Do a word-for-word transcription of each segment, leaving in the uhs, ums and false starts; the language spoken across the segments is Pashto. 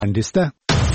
اندسته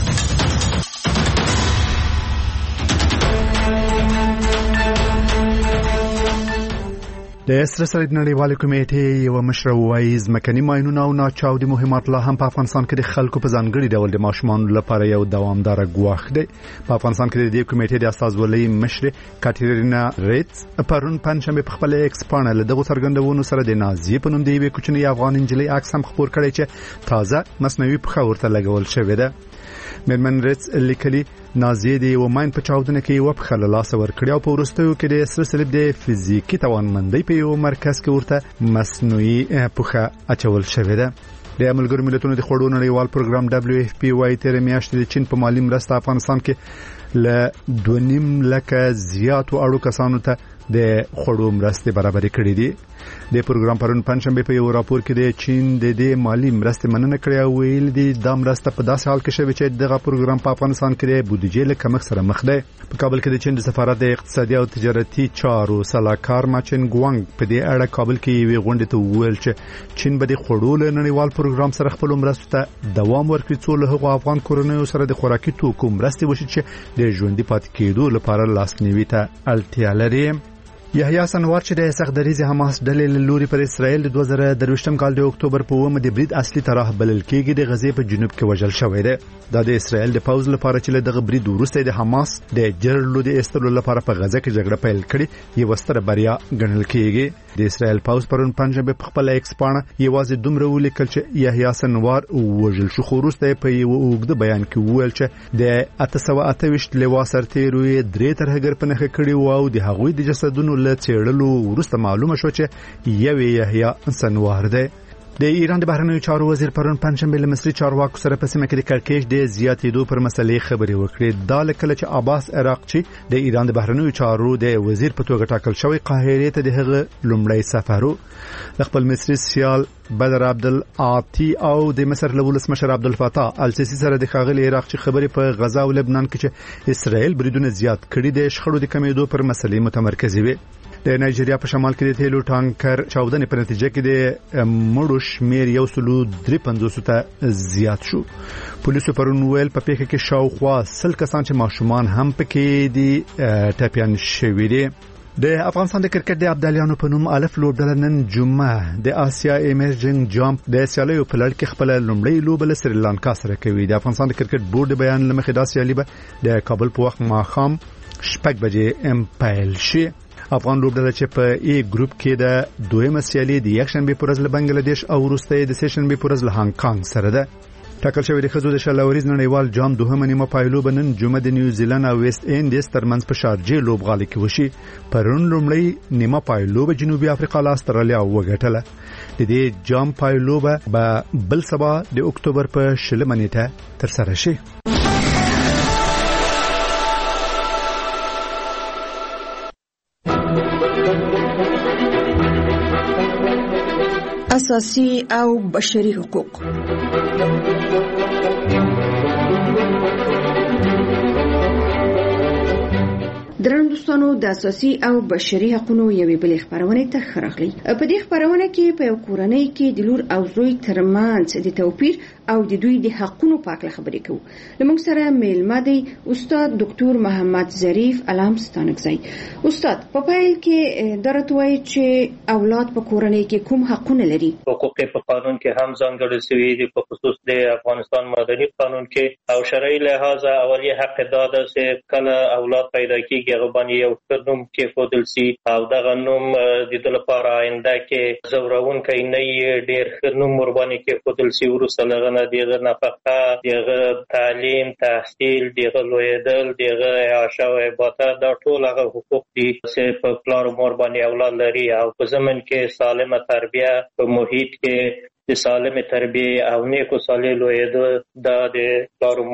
د سره سره د نړیوالې کمیټې یو مشر وایي ځمکني ماینونه او ناچاودي مهمات لا هم په افغانستان کې د خلکو په ځانګړي ډول د ماشومانو لپاره یو دوامدار ګواښ دی. په افغانستان کې د دې کمیټې د استازولۍ مشر کاترینا ریټس پرون پنځمه په خپل ایکس پاڼه له دغه څرګندونو سره د نازیې په نوم دی یو کوچنی افغان انجلۍ عکس هم خبر کړی چې تازه مصنوعي پخه ورته لګول شوې ده. مېرمن ریټس لیکلي نازیې د یو ماین په چاودنه کې یو په خلل لاس ور کړی او په ورستیو کې د سره سلیب د فزیکی توانمندۍ په یو مرکز کې ورته مصنوعي پخه اچول شوې ده. د ملګرو ملتونو د خوړو نړیوال پروګرام دبليو اف پی وايي تر میاشتې د چین په مالی مرسته افغانستان کې ل دوه نیم لکه زیاتو اړو کسانو ته د خوړو مرستې برابرې کړې دي. د پروګرام پرون پنځمه په یو راپور کې د چین د دې مالی مرستې مننه کړې او ویل دي د مرسته په داسې حال کې شوی چې دغه پروګرام په افغانستان کې د بودیجې له کمښت سره مخ دی. په کابل کې د چین د سفارت د اقتصادي او تجارتي چارو سلاکار ماچن ګوانګ په دې اړه کابل کې یو غونډه ته ویل چې چین به د خوړو له نړیوال پروګرام سره خپل مرستو ته دوام ورکړي څو له هغو افغان کورنیو سره د خوراکي توکو مرستې وشي چې د ژوندۍ پاتې کېدو لپاره لاسنیوي ته اړتیا لري. یحیی سنوار چې د سخدریز حماس ډلې لوري پر اسرائیل د دوه زره درویشتم کال د اکتوبر په اوومه د برید اصلي طرح بلل کېږي د غزې په جنوب کې وژل شوی دی. دا د اسرائیل د پوز لپاره چې له دغه برید وروسته د حماس د جرلو د استلو لپاره په غزه کې جګړه پیل کړې یو ستره بریا ګڼل کېږي. د اسرائیل پوز پرون پنځمه په خپل ایکس پاڼه یوازې دومره ولیکل چې یحیی سنوار وژل شو، خو وروسته په یو اوږده بیان کې وویل چې د اته سوه اته ویشت لوا سرتیرو درې ترهګر په نخښه کړي او د هغوی د جسدونو له څېړلو ورسته معلومه شو چې یو یحیی سنوار دی. د ایران د بهرنیو چارو وزیر پرون پنځمه له مصری چارواکو سره په سیمه کې د کړکېچ د زیاتېدو پر مسلې خبرې وکړې. دا لکه چې عباس عراقچي د ایران د بهرنیو چارو د وزیر په توګه ټاکل شوی قاهره ته د هغه لومړی سفر و. خپل مصری سیال بدر عبدالعاطی او د مصر له ولسمشر عبدالفتاح السیسی سره د ښاغلي عراقچي خبرې په غزا او لبنان کې چې اسرائیل بریدونه زیات کړي د شخړو د کمیدو پر مسلې متمرکز وي. د نایجیریا په شمال کې د تیلو ټانکر چاودنې په نتیجه کې د مړو شمیر یو سلو درې پنځوس ته زیات شو. پولیسو پرون ویل په پیښه کې شاوخوا سل کسان چې ماشومان هم پکې دي ټاپیان شوي دي. د افغانستان د کرکټ د ابدالیانو په نوم الف لوبډله نن جمعه د آسیا ایمرجنګ جامپ د سیالیو په لړ کې خپل لومړی لوبه له سریلانکا سره کوي. د افغانستان د کرکټ بورډ بیان لمخې دا سیالي به د کابل په وخت ماښام شپږ بجې ام پیل شي. افغان لوبډله چې په ای ګروپ کې د دویمه سیالي د یکشنبه پر ورځ له بنگلاديش او وروسته د سهشنبه پر ورځ له هانګ کانګ سره ده. ټاکل شوی د خزو د شلاوريز نړیوال جام دوهمه نیمه پایلو بنن جمعه د نیوزیلند او ویسټ انډیز ترمنځ په شارجه لوبغالي کې وشي. پرون لومړی نیمه پایلو به جنوبي افریقا له استرالیا وګټله. د دې جام پایلو به بل سبا د اکتوبر په شلمه نیټه تر سره شي. اساسي او بشري حقوق. درنو دوستانو، د اساسي او بشري حقوقو یوې بلې خبرونه ته خراغلي. په دې خبرونه کې په یو کورنۍ کې د لور او زوی ترمنځ د توپیر او د دوی د حقوقو په اړه خبرې کوو. لمونږ سره میلمه دی استاد ډاکټر محمد ظریف علام ستانکزی. استاد، په پیل کې درته وایي چې اولاد په کورنۍ کې کوم حقوق لري؟ حقوق په قانون کې هم ځانګړي شوي دي، په خصوص د افغانستان مدني قانون کې او شرعي لحاظ اولی حق دا ده چې کله اولاد پیدا کیږي هغه باندې یو ښه نوم کېښودل سي او دغه نوم د ده لپاره آینده کې ځورونکی نه وي، ډېر ښه نوم ورباندې کېښودل سي. وروسته له هغه نه د هغه نفقه، د هغه تعلیم، تحصیل، د هغه لویېدل، د هغه عیاشه او عبادت، دا ټول هغه حقوق دي چې په پلار او مور باندې اولاد لري. او په ضمن کې سالمه تربیه، په محیط کې د سالمه تربیه او نیکو صالح لویېدل دا د پلار او مور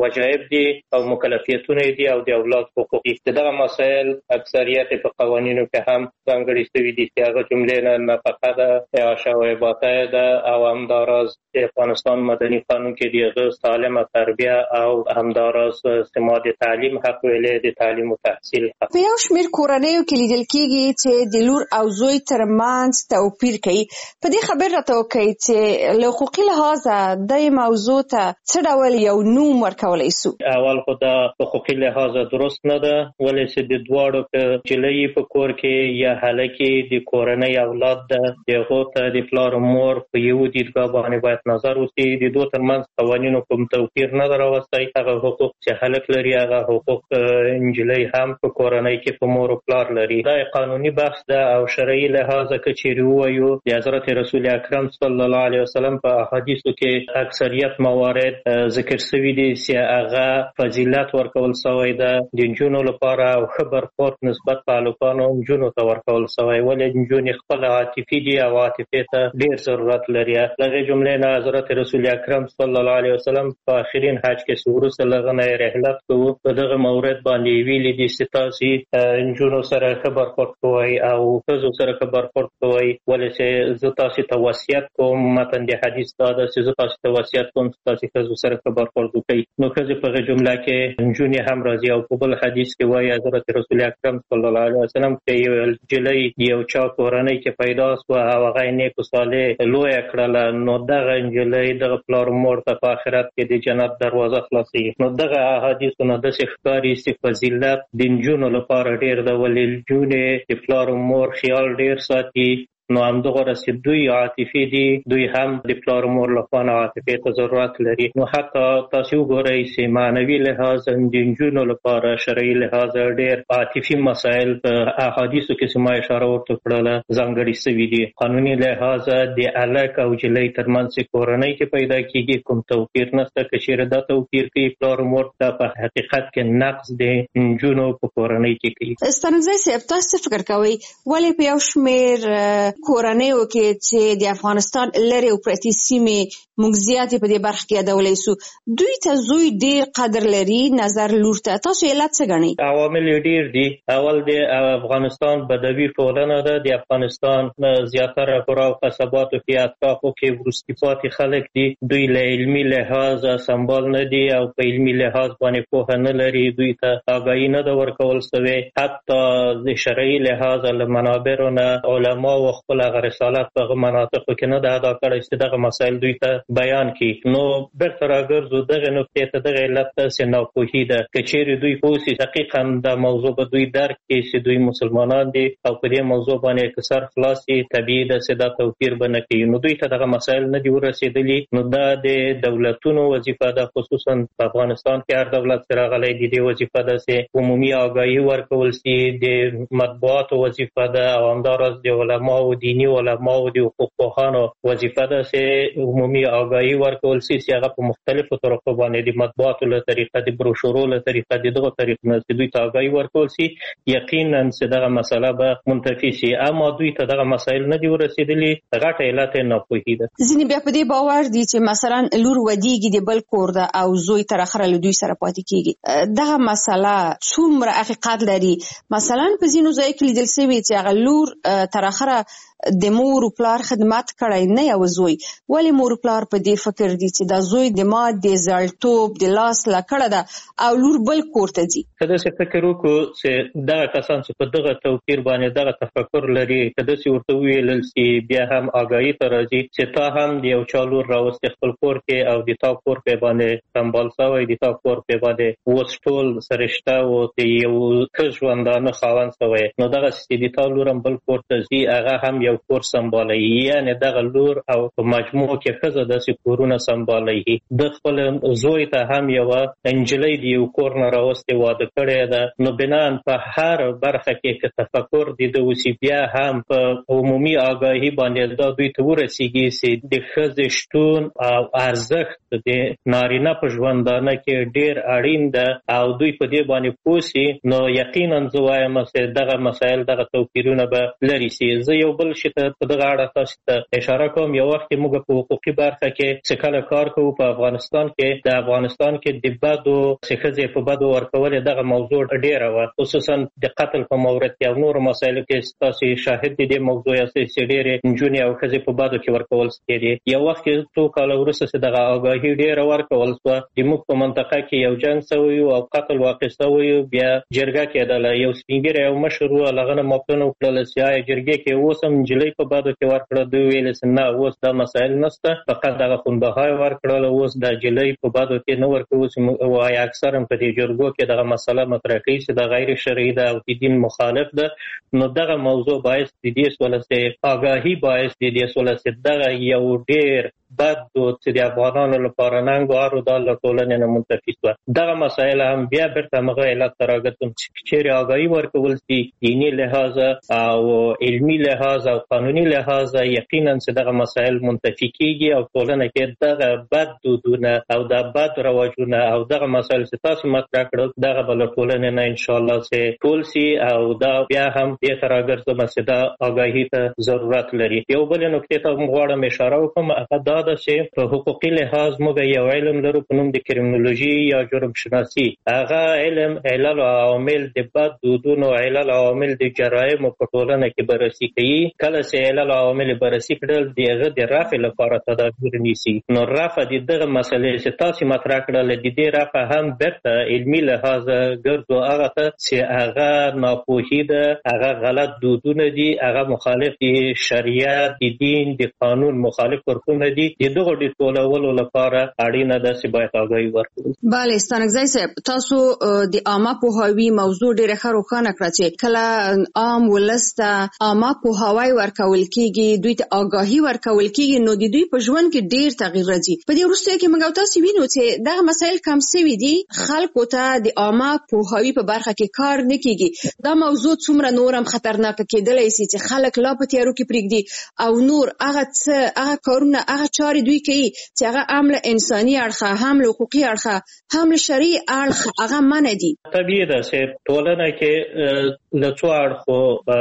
وجایب دي او مکلفیتونه دي او د اولاد حقوق دي. دغه مسایل اکثریت په قوانینو کې هم ځانګړي شوي دي چې هغه جملې نه نفقه ده، اعاشه او اباطه ده او همداراز د افغانستان مدني قانون کې د سالمه تربیه او همداراز سما د تعلیم حق ویلې د تعلیم او تحصیل حق. په یو شمېر کورنیو کې لیدل کېږي چې د لور او زوی ترمنځ توپیر کوي. په دې خبر راته وکړئ چې له حقوقي لحاظه دې موضوع ته څه ډول یو نوم ورکولی سو؟ اول خو دا حقوقي لحاظه درست نه ده، ولې چې د دواړو په جلۍ په کور کې یا هلکې د کورنۍ اولاد ده، د هغو ته د پلار او مور په یو دیدګاه باندې باید نظر وشي. د دوی ترمنځ قوانینو کوم توپیر نه ده راوستی. هغه حقوق چې هلک لري هغه حقوق نجلۍ هم په کورنۍ کې په مور او پلار لري. دا قانوني بحث ده او شرعي لحاظه که چیرې ووایو د حضرت رسول اکرم صلی الله علیه وسلم په احادیثو کې اکثریت موارد ذکر شوي دي چې هغه فضیلت ورکول شوی ده د نجونو لپاره او ښه برخورد نسبت په هلکانو نجونو ته ورکول شوی، ولې نجونې خپل عاطفي دي او عاطفې ته ډېر ضرورت لري. دغې جملې نه حضرت رسول اکرم صلی الله علیه وسلم په آخرین حج کې چې وروسته له هغه نه رحلت کوو په دغه مورد باندې ویلي دي چې تاسې نجونو سره ښه برخورد کوئ او ښځو سره ښه برخورد کوئ، ولې چې زه تاسې ته وصیت کوم. متن د حدیث دا ده چې زه تاسې ته وصیت کوم چې تاسې ښځو سره ښه برخورد وکړئ. نو ښځې په هغې جمله کې نجونې هم راځي او په بل حدیث کې وایي حضرت رسول اکرم صلی الله علیه وسلم چې یو نجلۍ د یو چا کورنۍ کې پیدا شوه او هغه یې نیک و صالح لویه کړله، نو دغه نجلۍ دغه پلار مور ته په آخرت کې د جنت دروازه خلاصېږي. نو دغه احادیثو نه داسې ښکاري چې فضیلت د نجونو لپاره ډېر ده، ولې نجونې د پلار مور خیال ډېر ساتي. نو همدغه چې دوی عاطفي دي، دوی هم د پلار مور لخوا عاطفې ته ضرورت لري. نو حتی تاسو وګورئ چې معنوي لحاظ د نجونو لپاره شرعي لحاظ ډېر عاطفي مسایل په احادیثو کې چې ما اشاره ورته کړله ځانګړي شوي دي. قانوني لحاظ د هلک او نجلۍ ترمنځ چې کورنۍ کې پیدا کېږي کوم توپیر نشته. که چېرې دا توپیر کوي پلار مور دا په حقیقت کې نقص د نجونو په کورنۍ کې کوي. ستانکزی صاحب تاسو څه فکر کوئ ولې په یو شمېر کورنیو کې چې د افغانستان لرې او پرتې سیمې موږ زیاتې په دې برخه کې یادولی سو دوی ته زوی ډېر قدر لري نظر لور ته، تاسو علت څه ګڼئ؟ عوامل یې ډېر دي. اول د افغانستان بدوي ټولنه ده. د افغانستان زیاتره قرا او قصباتو کې اطرافو کې وروستي پاتې خلک دي. دوی له علمي لحاظ سمبال نه دي او په علمي لحاظ باندې پوهه نه لري. دوی ته آګاهي نه ده ورکول شوې. حتی د شرعي لحاظ له منابرو نه علماو خپل هغه رسالت په هغه مناطقو کې نه ده ادا کړی چې دغه مسایل دوی ته بیان کړي. نو بیرته راګرځو دغه نقطې ته، دغه علت ته چې ناپوهي ده. که چېرې دوی پوه شي دقیقا دا موضوع به دوی درک کړي چې دوی مسلمانان دي او په دې موضوع باندې که سر خلاص شي طبیعي ده چې دا توپیر به نه کوي. نو دوی ته دغه مسایل نه دي ورسېدلي. نو دا د دولتونو وظیفه ده، خصوصا په افغانستان کې هر دولت چې راغلی د دې وظیفه ده چې عمومي آګاهي ورکول شي. د مطبوعاتو وظیفه ده او همداراز د علماو دینی علماو د حقوق پوهانو وظیفه ده چې عمومي آګاهي ورکول شي چې هغه په مختلفو طریقو باندې د مطبوعاتو له طریقه د بروشورو له طریقه د دغو طریقو نه چې دوی ته آګاهي ورکول شي، یقینا چې دغه مسله به منتفي شي. اما دوی ته دغه مسایل نه دي ورسېدلي. غټه علت یې ناپوهي ده. ځینې بیا په دې باور دي چې مثلا لور ودیږي د بل کور ده او زوی تر اخره له دوی سره پاتې کېږي. دغه مسله څومره حقیقت لري؟ مثلا په ځینو ځایو کې لیدل شوي چې هغه لور تر اخره د مور او پلار خدمت کړی نه یو زوی. ولې مور او پلار په دې فکر دي چې دا زوی د ما د زړتوب د لاس لکړه ده او لور بل کور ته ځي؟ که داسې فکر وکړو چې دغه کسان چې په دغه توپیر باندې دغه تفکر لري، که داسې ورته وویلل شي بیا هم آګاهي ته راځي چې تا هم د یو چا لور راوستې خپل کور کې او د تا کور پې باندې سمبال شوی، د تا کور پې باندې اوس ټول سرشته او د یو ښه ژوندانه خاوند شوی، نو دغسې چې د تا لور هم بل کور ته ځي هغه هم یو کور سمبالوي. یعنې دغه لور او په مجموع کې ښځه داسې کورونه سمبالوي. د خپل زوی ته هم یوه نجلۍ د یو کور نه راوستې واده کړې ده. نو بناً په هر برخه کې که تفکر د ده وسي بیا هم په عمومي آګاهي باندې دا دوی ته ورسېږي چې د ښځې شتون او ارزښت د نارینه په ژوندانه کې ډېر اړین ده او دوی په دې باندې پوه شي، نو یقینا زه وایم چې دغه مسایل دغه توپیرونه به لرې شي. زه یو بل شي ته په دغه اړه تاسو ته اشاره کوم. یو وخت موږ په حقوقي برخه کې چې کله کار کوو په افغانستان کې د افغانستان کې د بدو څخه په بدو ورکول دغه موضوع ډیره و، خصوصا د قتل په مورد کې او نور مسایلو کې تاسو شاهد دي د موضوع اساسي ډیره نجونې او ښځې په بدو کې ورکول کېدي. یو وخت کې څو کال وروسته دغه آگاهي ډیره ورکول شو. د موږ په منطقه کې یو جنګ شوی او قتل واقع شوی، بیا جرګه کېدله. یو سپینګر یو مشر هغه نه مقتنع کړل چې آیا جرګه کې اوس هم نجلۍ په بدو کې ورکړه. دوی ویل چې نه، اوس دا مسایل نشته، فقط دغه خونبهای ورکړل. اوس د جلۍ په بدو کې نه ورکوي او آیا اکثر هم په دې جرګو کې دغه مسله مطرح کوي چې د غیر شرعي ده او د دین مخالف ده. نو دغه موضوع باعث د دې سولسته آگاهي باعث د دې سولسته دغه یو ډیر بد دود چې د افغانانو لپاره ننګوارو دا له ټولنې نه منتفي شوه. دغه مسایل هم بیا بیرته همغه علت ته راګرځم چې چیرې آګاهي ورکول شي دیني لحاظه او علمي لحاظ او قانوني لحاظه، یقینا چې دغه مسایل منتفي کیږي او ټولنه کې دغه بد دودونه او د بد رواجونه او دغه مسایل چې تاسو مطرح کړل دغه بل ټولنه نه ان شاء الله چې ټول سي او دا بیا هم دې ته راګرځم چې دا آګاهي ته ضرورت لري. یو بل نکته ته غواړم اشاره وکړم، هغه دا ده چې په حقوقي لحاظ موږ یو علم لرو په نوم د کریمینولوژي یا جرم شناسي. هغه علم علل او عوامل د بد دودونو، علل او عوامل د جرایمو په ټولنه کې بررسي کوي. کله چې علل او عوامل بررسي کړل دغه د رفع لپاره تدابیر نیسي. نو رفع د دغه مسلې چې تاسو مطرح کړل د دې رفع هم برته علمي لحاظ ګرځو هغه ته چې هغه ناپوهي ده، هغه غلط دودونه دي، هغه مخالف دي شریعت، د دین، د قانون مخالف ورکوم دي. د دغه د ټولولو لپاره اړینه ده چې باید آگاهي ورکړو. بله ستانکزی صاحب، تاسو د عامه پوهاوي موضوع ډیره ښه روښانه کړه چې کله عام ولس ته عامه پوهاوی ورکول کیږي، دوی ته آگاهي ورکول کیږي، نو د دوی په ژوند کې ډیر تغییر راځي. په دې وروسته کې موږ تاسو وینو چې دغه مسایل کم شوي دي، خلکو ته د عامه پوهاوي په برخه کې کار نه کیږي. دا موضوع څومره نور هم خطرناک کېدلی شي چې خلک لا په تیارو کې پرېږدي او نور هغه څه هغه کارونه هغه چارې دوی کوي چې هغه هم له انساني اړخه، هم له حقوقي اړخه، هم له شرعي اړخه هغه منع دي. طبیعي ده چې ټولنه کې له څو اړخو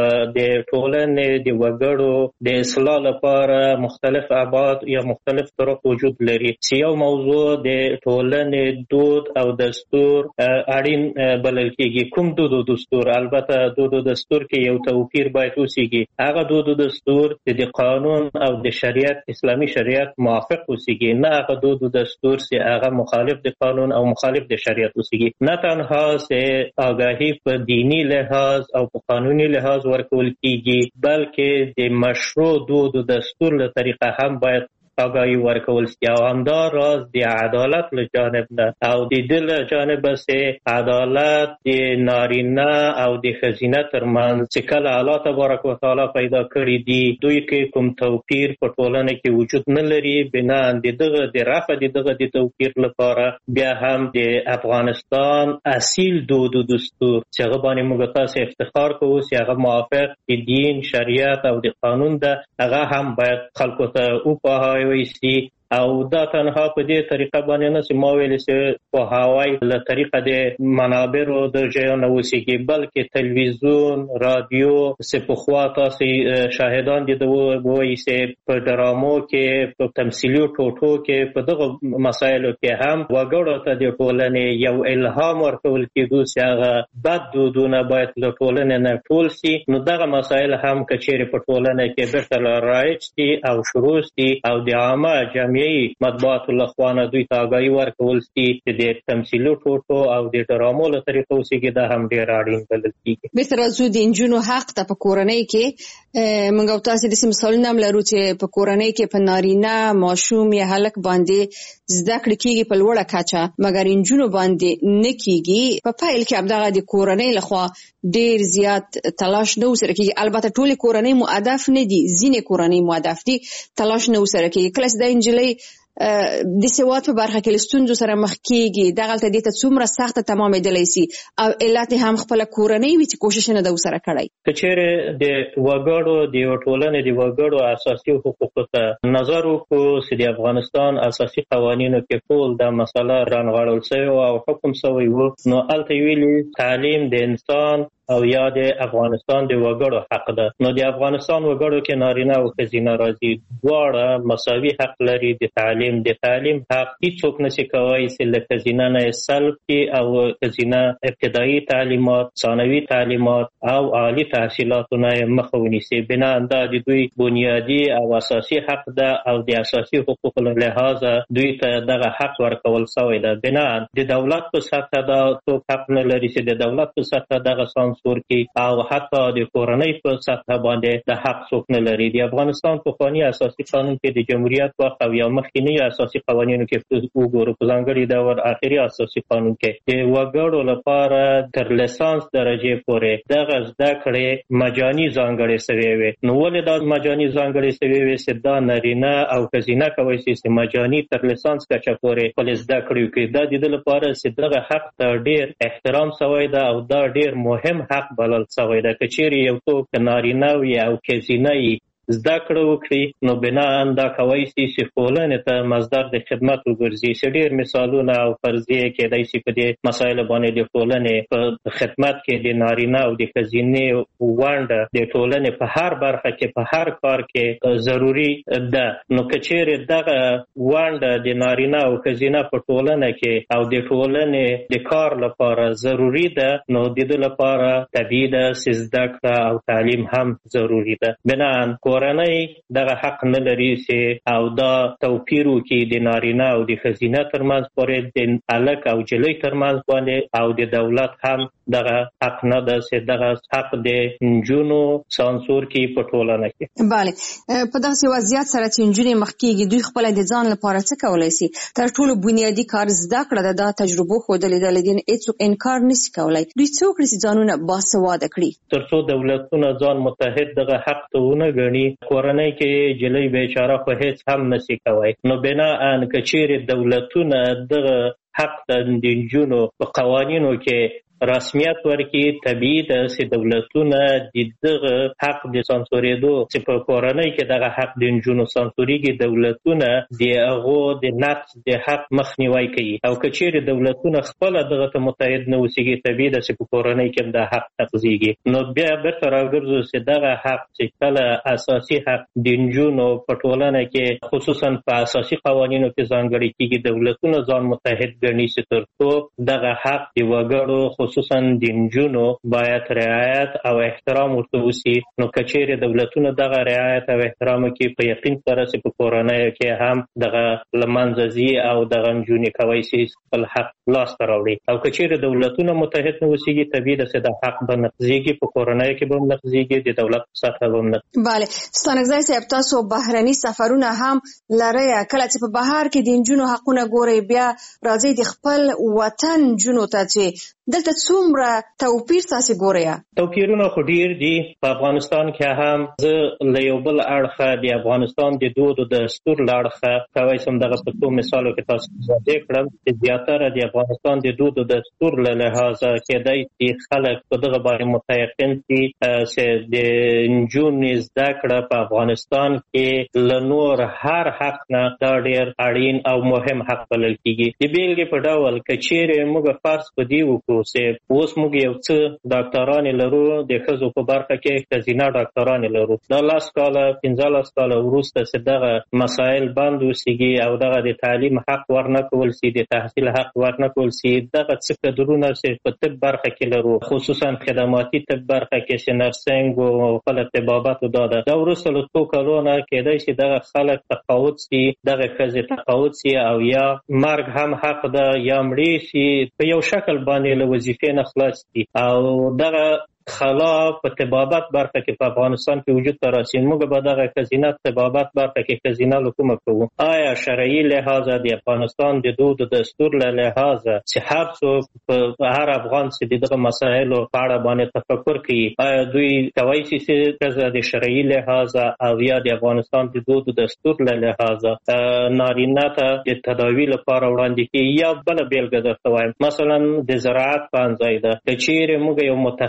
د ټولنې د وګړو د اصلاح لپاره مختلف ابعاد یا مختلف طرق وجود لري. چې یو موضوع د ټولنې دود او دستور اړین بلل کېږي. کوم دود او دستور؟ البته دود او دستور کې یو توپیر باید وسیږي. هغه دود او دستور چې د قانون او د شریعت، اسلامي شریعت موافق اوسېږي، نه هغه دود او دستور چې هغه مخالف د قانون او مخالف د شریعت اوسېږي. نه تنها چې آگاهي په دینی لحاظ او په قانوني لحاظ ورکول کیږي، بلکې د مشروع دود او دستور له طریقه هم باید آگاهی ورکول شي. او همدا راز د عدالت له جانب نه او د دل جانب سه عدالت د نارینه او د ښځینه ترمنځ چې کله الله تبارک وتعالى پیدا کړی دي دوی کې کوم توپیر په ټولنه کې وجود نه لري. بنا د دغه د رفع د دغه د توپیر لپاره بیا هم د افغانستان اصیل دود او دستور چې هغه باندې موږ تاسو افتخار کوو چې هغه موافق د دین، شریعت او د قانون ده، هغه هم باید خلکو ته وپوهاوی ویسي. او دا تنها په دې طریقه باندې نه چې ما ویل چې په هواي له طریقه د منابرو د ژوند اوسېږي، بلکې تلویزیون، رادیو چې په خوا تاسو شاهدان دي د وایي چې په ډرامو کې، په تمثیلي ټوټو کې، په دغه مسایلو کې هم وګړو ته د ټولنې یو الهام ورکول کېدو چې هغه بد دودونه باید له ټولنې نه ټول شي. نو دغه مسایل هم که چیرې په ټولنه کې بیرته رایج دي او شروع دي او د عامه جامعې مطبوعات لخوانه دوی ته آگاهي ورکول شي چې د تمثیلي ټوټو او د ډرامو له طریقو اوسېږي، دا هم ډېر اړین بلل کېږي. بیرته راځو د نجونو حق ته. په کورنۍ کې موږ او تاسو داسې مثالونه هم لرو چې په کورنۍ کې په نارینه ماشوم یا هلک باندې زده کړې کېږي په لوړه کچه، مګر نجونو باندې نه کېږي. په پیل کې همدغه د کورنۍ لخوا ډېر زیات تلاش نه ورسره کېږي. البته ټولې کورنۍ مؤدف نه دي، ځینې کورنۍ مؤدف دي، تلاش نه ورسره کېږي. کله چې د نجلۍ د سواد په برخه کې له ستونزو سره مخ کېږي، دغلته دې ته څومره سخته تمامېدلی سي او علت هم خپله کورنۍ وي چې کوشش نه ده ورسره کړی. که چیرې د وګړو د یوې ټولنې د وګړو اساسي حقوقو ته نظر وکړو چې د افغانستان اساسي قوانینو کې ټول دا مسله رانغاړل شوې او حکم شوی و، نو هلته ویلي تعلیم د انسان او یا د افغانستان د وګړو حق ده. نو د افغانستان وګړو کې نارینه او ښځینه راځي، دواړه مساوي حق لري د تعلیم. د تعلیم حق هیڅوک نشي کولی چې له ښځینه نه سلب کړي او ښځینه ابتدایي تعلیمات، ثانوي تعلیمات او عالی تحصیلاتو نه مخه ونیسي. بنا دا د دوی بنیادي او اساسي حق ده او د اساسي حقوقو له لحاظه دوی ته دغه حق ورکول شوی ده. بنا د دولت په سطحه دا څوک حق نه لري چې د دولت په سطحه دغه سانسور کړي او حتی د کورنۍ په سطحه باندې د حق څوک نه لري. د افغانستان پخواني اساسي قانون کې د جمهوریت وخت او یا مخکینی اساسي قوانینو کې وګورو، په ځانګړي ډول اخري اساسي قانون کې د وګړو لپاره تر لیسانس درجه پورې دغه زده کړې مجاني ځانګړې شوې وي. نو ولې دا مجاني ځانګړې شوې وي چې دا نارینه او ښځینه کولی شي چې مجاني تر لیسانس کچه پورې خپلې زده کړې وکړي؟ دا د دې لپاره چې دغه حق ته ډېر احترام شوی ده او دا ډېر مهم حق بلل شوی ده. که چیرې یو څوک نارینه وي او ښځینه وي زده کړه وکړي نو بناً دا کولی شي چې ټولنې ته مصدر د خدمت وګرځي. چې ډېر مثالونه او فرضیې کېدای شي په دې مسایلو باندې د ټولنې په خدمت کې د نارینه او د ښځینې ونډه د ټولنې په هر برخه کې په هر کار کې ضروري ده. نو که چیرې دغه ونډه د نارینه او ښځینه په ټولنه کې او د ټولنې د کار لپاره ضروري ده نو د دې لپاره طبیعي ده چې زده کړه او تعلیم هم ضروري ده. بناً کورنۍ دغه حق نه لري چې او دا توپیر وکړي د نارینه او د ښځینه ترمنځ پورې، د هلک او نجلۍ ترمنځ باندې، او د دولت هم دغه حق نه ده چې دغه حق د نجونو سانسور کړي په ټولنه کې. بله، په دغسې وضعیت سره چې نجونې مخ کېږي دوی خپله د ځان لپاره څه کولی شي؟ تر ټولو بنیادي کار زده کړه ده. دا تجربو ښودلې ده، له دې نه هېڅوک انکار نشي کولی. دوی څه وکړي چې ځانونه باسواده کړي؟ تر څو دولتونه ځان متحد دغه حق ته ونه ګڼي کورنۍ کې جلۍ بیچاره خو هیڅ هم نشي کوي. نو بناً که چیرې دولتونه دغه حق د نجونو په قوانینو کې رسمیت ورکړي، طبیعي ده چې دولتونه د دغه حق د سانسورېدو چې په کورنۍ کې دغه حق د نجونو سانسورېږي، دولتونه د هغو د نقض د حق مخنیوی کوي. او که چیرې دولتونه خپله دغه ته متحد نه اوسېږي، طبیعي ده چې په کورنۍ کې هم د حق نقضېږي. نو بیا بیرته راګرځو چې دغه حق چې کله اساسي حق د نجونو په ټولنه کې خصوصا په اساسي قوانینو کې ځانګړي کېږي، دولتونه ځان متحد ګڼي چې تر څو دغه حق د وګړو خصوصا د نجونو باید رعایت او احترام ورته وشي. نو که چیرې دولتونه دغه رعایت او احترام کې په یقین سره چې په کورنیو کې هم دغه له منځه ځي او دغه نجونې کولی شي خپل حق لاسته راوړي. او که چیرې دولتونه متحد نه اوسېږي، طبیعي ده چې د حق به نقضېږي، په کورنیو کې به هم نقضېږي، د دولت په سطحه به هم نقضېږي. بله، ستانکزی صاحب، تاسو بهرني سفرونه هم لرئ. کله چې په بهر کې د نجونو حقونه ګورئ، بیا راځئ د خپل وطن نجونو ته چې دلته څومره توپیر تاسې ګورئ؟ توپیرونه خو ډېر دي. په افغانستان کې هم زه له یو بل اړخه د افغانستان د دود او دستور له اړخه کولی شم دغه په څو مثالو کې تاسو واضح کړم چې زیاتره د افغانستان د دود او دستور له لحاظه کېدای شي خلک په دغه باندې متیقن شي چې د نجونې زده کړه په افغانستان کې له نور هر حق نه دا ډېر اړین او مهم حق بلل کېږي. د بېلګې په ډول که چیرې موږ فرض په دې وکړو چې اوس موږ یو څه ډاکټرانې لرو، د ښځو په برخه کې ښځینه ډاکټرانې لرو، دا لس کاله پنځلس کاله وروسته چې دغه مسایل بند وسیږي او دغه د تعلیم حق ورنه کول شي، د تحصیل حق ورنه کول شي، دغه څه کدرونه چې په طب برخه کې لرو، خصوصا خدماتي طب برخه کې چې نرسنګ او خپل طبابت دا ده، دا وروسته له څو کالو نه کېدای شي دغه خلک تقاعد شي، دغه ښځې تقاعد شي او یا مرګ هم حق ده یا مړې شي، په یو شکل باندې له وظیفې نه خلاص دي. او دغه خلا په طبابت برخه کې په افغانستان کې وجود ته راسي. موږ به دغه ښځینه طبابت برخه کې ښځینه له کومه کوو؟ آیا شرعي لحاظه د افغانستان د دود او دستور له لحاظه چې هر څوک په هر افغان چې د دغه مسایلو په اړه باندې تفکر کوي، آیا دوی کولی شي چې ښځه د شرعي لحاظه او یا د افغانستان د دود او دستور له لحاظه نارینه ته د تداوي لپاره وړاندې کړي؟ یا بله بېلګه درته وایم، مثلا د زراعت پوهنځی ده، که چیرې موږ یو متخصص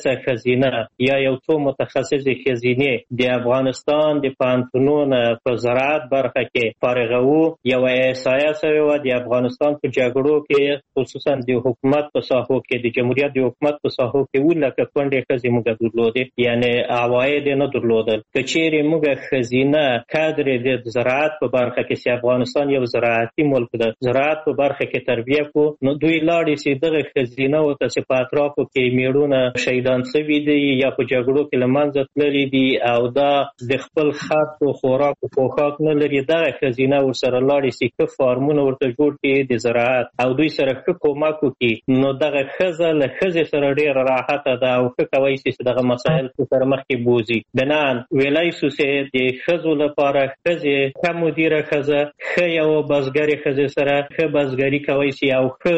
متخصصه خزینه یا یو څو متخصصه خزینه د افغانستان د پانتونونو په زراعت برخه کې فارغو یو احصایه شوې وه د افغانستان په جګړو کې خصوصا د حکومت په ساحو کې د جمهوریت د حکومت په ساحو کې اووه لکه کونډې ښځې موږ درلودې، یعنې عواید یې نه درلودل. که چیرې موږ خزینه کادر د زراعت په برخه کې چې افغانستان یو زراعتي ملک ده، زراعت په برخه کې تربیه کو، نو دوی لاړې چې دغه خزینه ورته چې په اطرافو کې میړونه شهیدان شوي دي یا په جګړو کې له منځه تللي دي او دا د خپل خط و خوراک و پوښاک نه لري، دغه خزینه ورسره لاړې چې ښه فارمونه ورته جوړ کړي د زراعت او دوی سره ښه کومک وکړي، نو دغه ښځه له ښځې سره ډېره راحته ده او ښه کوی شي چې دغه مسایل سره مخکې بوځي. بنان ویلی شو چې د ښځو لپاره ښځې ښه مدیره ښځه، ښه یوه بزګرې ښځې سره ښه بزګري کوی شي او ښه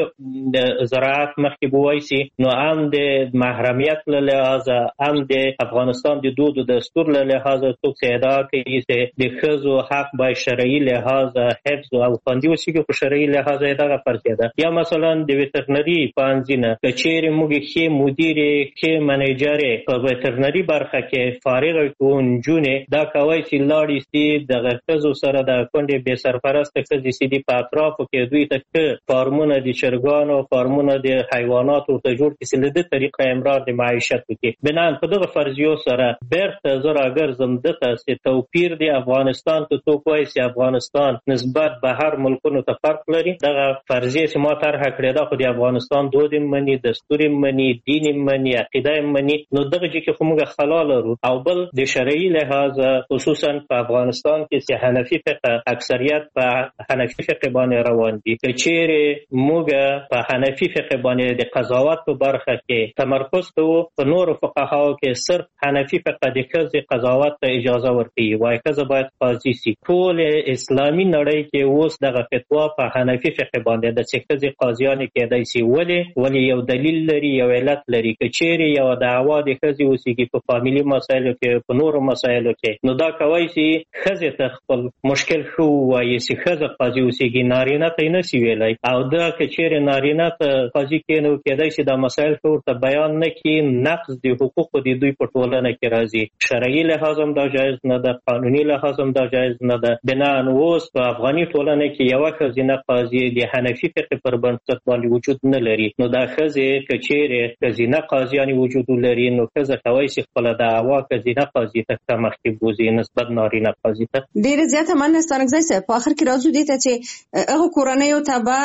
د زراعت مخکې بوی شي، نو هم د محرمیت له لحاظه هم د افغانستان د دود و دستور له لحاظه څوک چې ادعا کوي چې د ښځو حق باید شرعي لحاظه حفظ او خوندي وسیږي، په شرعي لحاظه یې دغه فرضیه ده. یا مثلا د ویترنري پوهنځي که چیرې موږ ښې مدیرې ښې منیجرې په ویترنري برخه کې فارغه کړو نجونې، دا کوی چې لاړې شي دغه ښځو سره د کونډې بې سرپرسته ښځې چې دي په اطرافو کې دوی ته ښه فارمونه د چرګانو فارمونه د حیواناتو ورته جوړ کړي چې له دې طریقه امرار د معیشت وکړي. بنان په دغه فرضیو سره بیرته زه راګرځم دته چې توپیر د افغانستان که څوک وایي چې افغانستان نسبت بهر ملکونو ته فرق لري، دغه فرضیه چې ما طرحه کړې ده خو د افغانستان دود یې مني، دستور یې مني، دین یې مني، عقیده یې مني، نو دغه چې خو موږ خلا لرو. او بل د شرعي لحاظه خصوصا په افغانستان کې چې حنفي فقه اکثریت په حنفي فقه باندې روان دي، که چیرې موږ په حنفي فقه باندې د قضاوت په برخه کې تمرکز کوو، په نورو فقهاو کې صرف حنفي فقه د ښځې قضاوت ته اجازه ورکوي، وایي ښځه باید قاضي سي. ټول اسلامي نړۍ کې اوس دغه فتوا په حنفي فقه باندې ده چې ښځې قاضیانې کېدای شي. ولې ولې یو دلیل لري، یو علت لري. که چیرې یو دعوا د ښځې اوسېږي په فامیلي مسایلو کې په نورو مسایلو کې، نو دا کوی شي ښځې ته خپل مشکل ښه ووایي چې ښځه قاضي اوسېږي، نارینه ته یې نشي ویلی. او دا که چیرې نارینه ته قاضي کېنو کېدای شي دا مسایل ښه ورته بیان نه کړي، نقض د حقوقو د دوی په ټولنه کې راځي. شرعي لحاظ هم دا جایز نه ده، قانوني لحاظ هم دا جایز نه ده. بنان اوس په افغاني ټولنه کې یوه ښځینه قاضي د حنفي فقه پر بنسټ باندې وجود نه لري، نو دا ښځې که چیرې ښځینه قاضیانې وجود ولري، نو ښځه کوی شي خپله دعوا ښځینه قاضي ته ښه مخکې بوځي نسبت نارینه قاضي ته. ډېره زیاته مننه ستانکزی صاحب. په آخر کې راځو دې ته چې هغو کورنیو ته به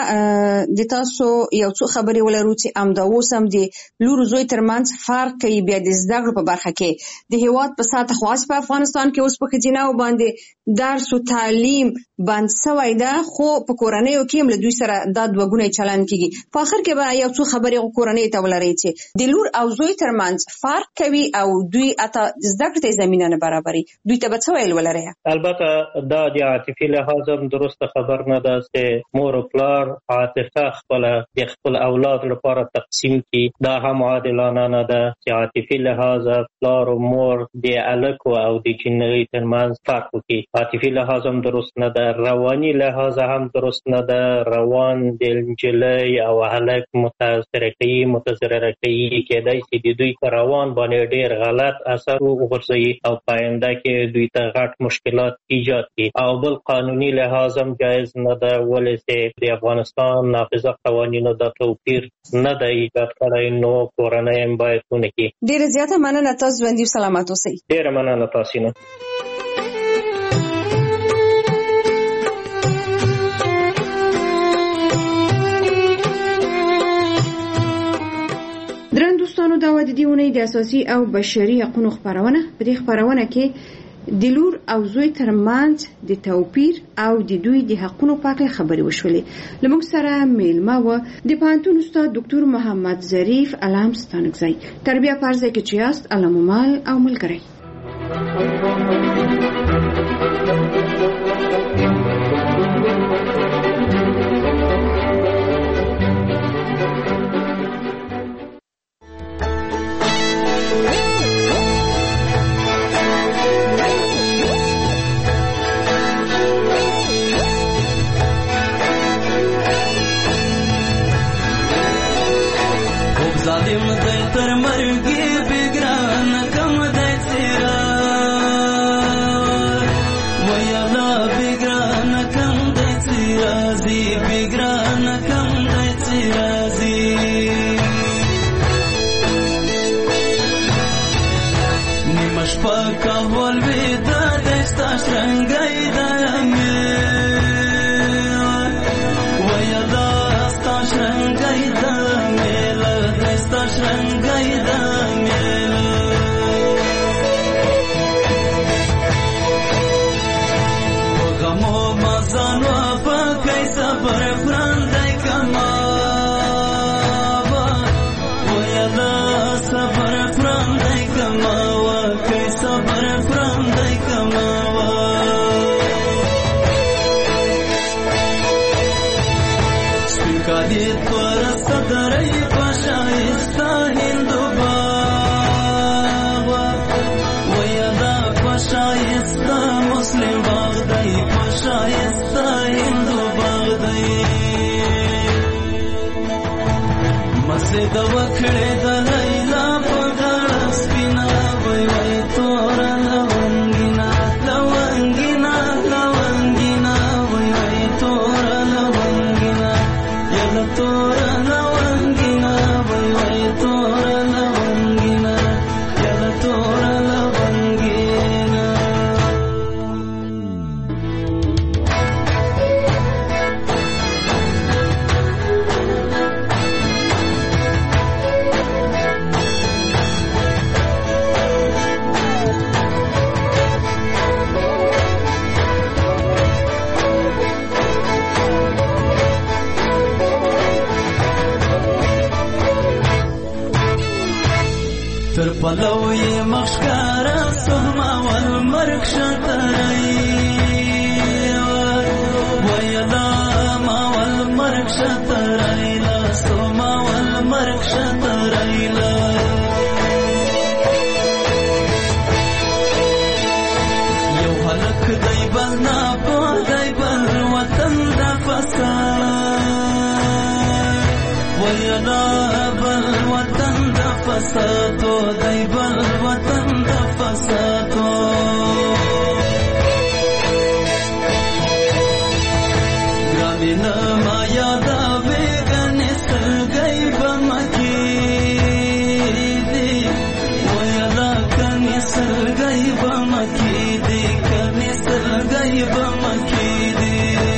د تاسو یو څو خبرې ولرو چې همدا اوس هم د لور زوی ترمنځ فرق کوي، بیا د زده کړو په برخه کې د هېواد په ساته خواص په افغانستان کې اوس په ښځینه‌و باندې درس و تعلیم بند سوی ده، خو په کورنیو کې هم له دوی سره دا دوه ګونی چلند کېږي. په آخر کې به یو څو خبرې هغو کورنیو ته ولرئ چې د لور او زوی ترمنځ فرق کوي او دوی حتی زده کړې ته زمینه نه برابري، دوی ته به څه ویل ولرئ؟ البته دا د عاطفي لحاظ هم درسته خبر نه ده چې مور او پلار عاطفه خپله د خپل اولاد لپاره تقسیم کړي، دا هم عادلانه نه ده چې عاطفي لحاظ پلار او مور د هلکو او د جینۍ ترمنځ فرق وکړي. عاطفي لحاظ هم درست نه ده، رواني لحاظ هم درست نه ده. روان د نجلۍ او هلک متاثره کوي، متضرره کوي، کېدای شي د دوی په روان باندې ډېر غلط اثر وغورځوي او په آینده کې دوی ته غټ مشکلات ایجاد کړي. او بل قانوني لحاظ هم جایز نه ده، ولې چې د افغانستان نافذه قوانینو دا توپیر نه ده ایجاد کړی، نو کورنۍ هم باید ونه کړي. ډېره زیاته مننه، تاسو ژوندي او سلامت اوسئ. ډېره مننه تاسو نه. درنو دوستانو، دا و د دې اونۍ د اساسي او بشري حقوقو خپرونه. په دې خپرونه کې د لور او زوی ترمنځ د توپیر او د دوی د حقوقو په اړه خبرې وشولې. لمونږ سره میلمه و د پوهنتون استاد ډاکټر محمد ظریف علام ستانکزی. تربیه پرځای کې چې یاست الله مو مال او ملګری. ظالم دې تر مرګي دی رازی نیمش پاکا ول ویدا دستا شرنگای دمی ویدا ستا شرنگای دمی دستا شرنگای دمی وغمو مزانو پاکی صبر فرندای کما ویدا صبر فرندای کما صبر فرام دای کماوا سپیکا دی تورست درای پشایستا هندو باغ ویدا پشایستا مسلم باغ دای پشایستا هندو باغ دای مسجد وکړه د لیلا په غاړه سپینا وای وای تور لونګینا لونګینا لونګینا وای وای تور لونګینا یل تور لونګینا وای وای تور لونګینا یل تور لونګینا تر پلوی مخشکارا سهما والمرک شترئی ویدا ما والمرک شترئی سهما والمرک شترئی یو حلق دی بلنا پا دی بل وطن دا فساد ویدا بل وطن دا فسادو دی بل وطن دا فسادو گرانی نما یادا بیگنی سلگئی بمکی دی ویدا کنی سلگئی بمکی دی کنی سلگئی بمکی دی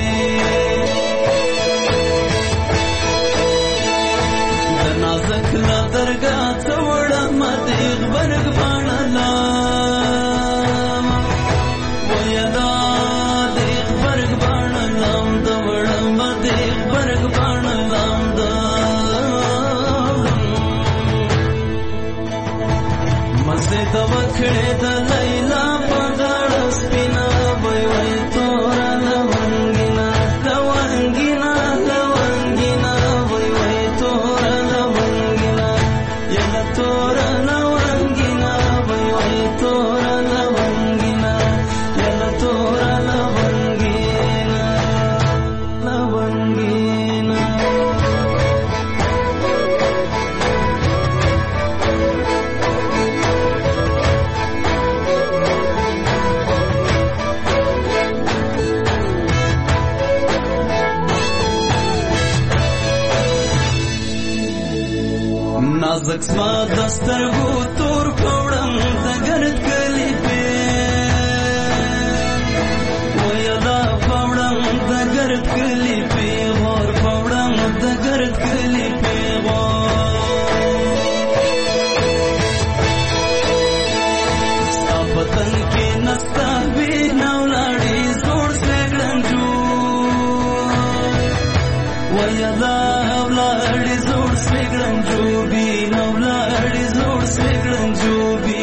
نازک لا درگاہ توڑا مدیغ برگ بانلا ویدا دیغ برگ بانلا دوڑا مدیغ برگ بانلا مسجد وکھڑے دا لیلا پغڑ سپینا وی وی تورا لونگینا لونگینا لونگینا وی وی تورا لونگینا یلا تورا لونگینا وی وی تورا لونگینا یلا تورا لونگینا لونگینا نازک سما دسترگو تور پوڑم دگرد کلی پی ویدا پوڑم دگرد کلی پی غور پوڑم دگرد کلی پی غور ستا پتن کی نستا بی نولاڑی زور سیگڑن جو ویدا اولاڑی زور سیگڑن جو بی نولاڑی زور سیگڑن جو بی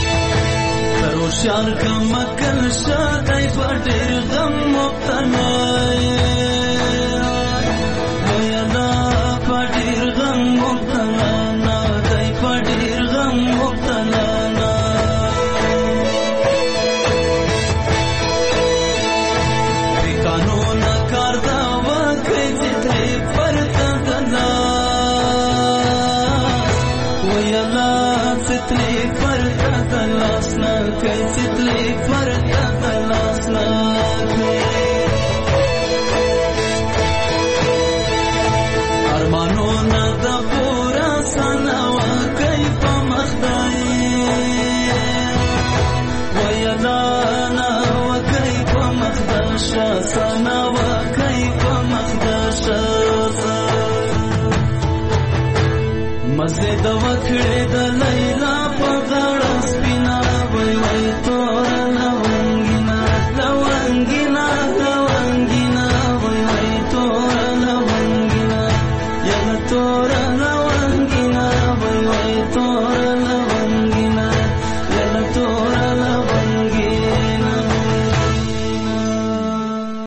تروشان کم مکل شادای پا دیر غم مبتلا سنا وکيف مخدشه مزه د وکړې د لیلا